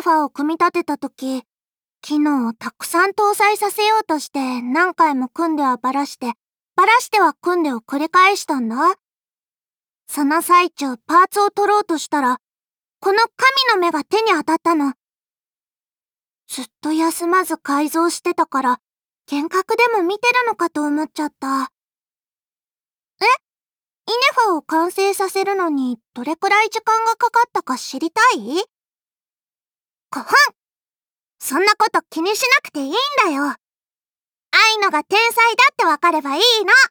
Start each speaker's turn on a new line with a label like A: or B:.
A: ネファを組み立てたとき、機能をたくさん搭載させようとして何回も組んではバラして、バラしては組んでを繰り返したんだ。その最中パーツを取ろうとしたら、この神の目が手に当たったの。ずっと休まず改造してたから、幻覚でも見てるのかと思っちゃった。イネファを完成させるのにどれくらい時間がかかったか知りたい？こほん！そんなこと気にしなくていいんだよ。アイノが天才だってわかればいいの。